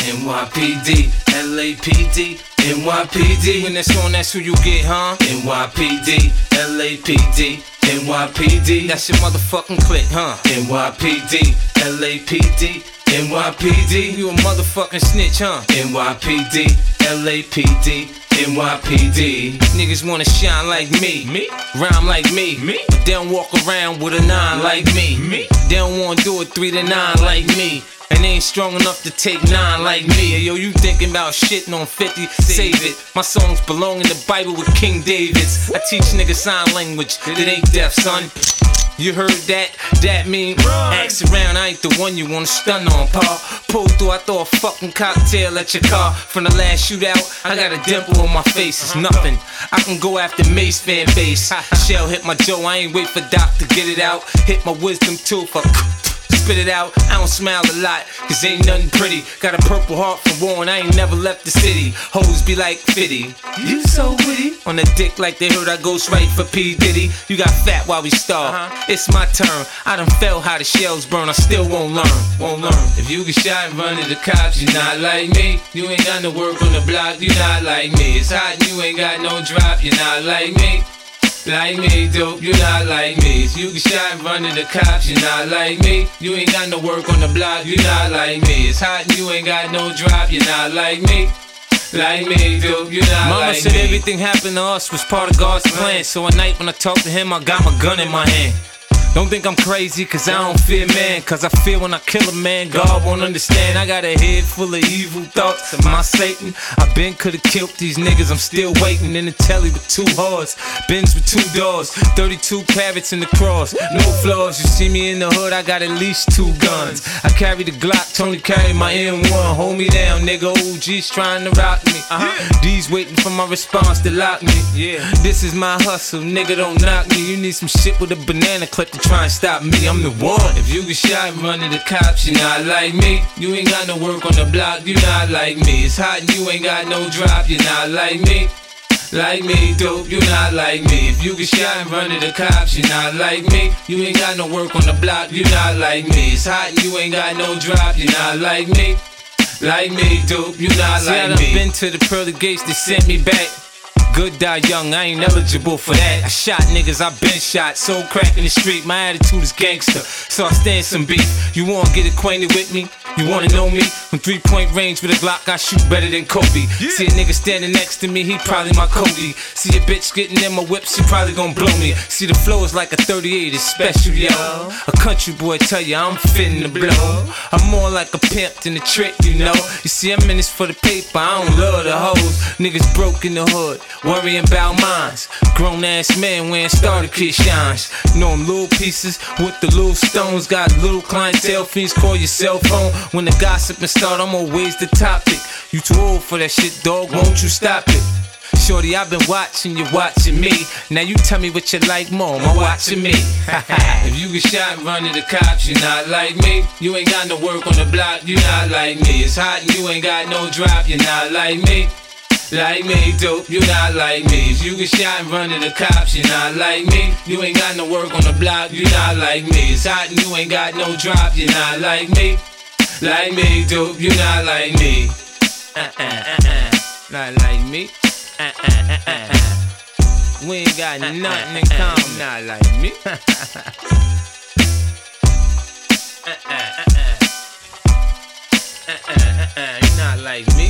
NYPD, LAPD, NYPD. When that's on, that's who you get, huh? NYPD, LAPD, NYPD. That's your motherfucking clique, huh? NYPD, LAPD, NYPD. You a motherfucking snitch, huh? NYPD, LAPD, NYPD. Niggas wanna shine like me, rhyme like me, but they don't walk around with a 9 like me. They don't wanna do it 3 to 9 like me, and they ain't strong enough to take 9 like me. Hey, yo, you thinking about shitting on 50, save it. My songs belong in the Bible with King David's. I teach niggas sign language, that ain't deaf, son. You heard that? That mean ask around, I ain't the one you wanna stun on, pa. Pull through, I throw a fucking cocktail at your car. From the last shootout, I got a dimple on my face, it's nothing. I can go after Mace fan base. Shell hit my Joe, I ain't wait for Doc to get it out. Hit my wisdom tooth, spit it out. I don't smile a lot, cause ain't nothing pretty. Got a purple heart for war and I ain't never left the city. Hoes be like 50, you so witty. On the dick like they heard I ghost right for P. Diddy. You got fat while we starve, it's my turn. I done felt how the shells burn, I still won't learn. If you get shot and run to the cops, you not like me. You ain't got no work on the block, you not like me. It's hot and you ain't got no drop, you not like me. Like me, dope, you not like me. If you get shot and run to the cops, you not like me. You ain't got no work on the block, you not like me. It's hot and you ain't got no drop, you not like me. Like me, dope, you not Mama like me. said everything happened to us was part of God's plan. So at night when I talk to him, I got my gun in my hand. Don't think I'm crazy, cause I don't fear man. Cause I fear when I kill a man, God won't understand. I got a head full of evil thoughts. Am I Satan? I been could've killed these niggas, I'm still waiting. In the telly with 2 hearts, Benz with 2 doors, 32 carats in the cross, no flaws. You see me in the hood, I got at least 2 guns. I carry the Glock, Tony carry my M1. Hold me down, nigga, OG's trying to rock me. D's waiting for my response to lock me. This is my hustle, nigga, don't knock me. You need some shit with a banana clip to try and stop me, I'm the one. If you get shot and run to the cops, you not like me. You ain't got no work on the block, you not like me. It's hot and you ain't got no drop, you not like me. Like me, dope, you not like me. If you get shot and run to the cops, you not like me. You ain't got no work on the block, you not like me. It's hot and you ain't got no drop, you not like me. Like me, dope, you not like me. I done been to the pearly gates, they sent me back. Good die young, I ain't eligible for that. I shot niggas, I been shot. Sold crack in the street, my attitude is gangster, so I stand some beef. You wanna get acquainted with me? You wanna know me? From 3-point range with a Glock, I shoot better than Kobe. See a nigga standing next to me, he probably my Cody. See a bitch getting in my whip, she probably gon' blow me. See the flow is like a 38, it's special, yo. A country boy tell you I'm fitting to blow. I'm more like a pimp than a trick, you know. You see, I'm in this for the paper, I don't love the hoes. Niggas broke in the hood, worrying about mines. Grown ass man wearing starter kit shines. Know them little pieces with the little stones. Got little clientele fiends, call your cell phone. When the gossiping start, I'm always the topic. You too old for that shit, dog, won't you stop it? Shorty, I've been watching you watching me. Now you tell me what you like more, am I watching me? If you get shot and run to the cops, you not like me. You ain't got no work on the block, you not like me. It's hot and you ain't got no drop, you not like me. Like me, dope, you not like me. If you get shot and run to the cops, you not like me. You ain't got no work on the block, you not like me. It's hot and you ain't got no drop, you not like me. Like me, dope, you not like me. Not like me. We ain't got nothing in common. Not like me. You not like me.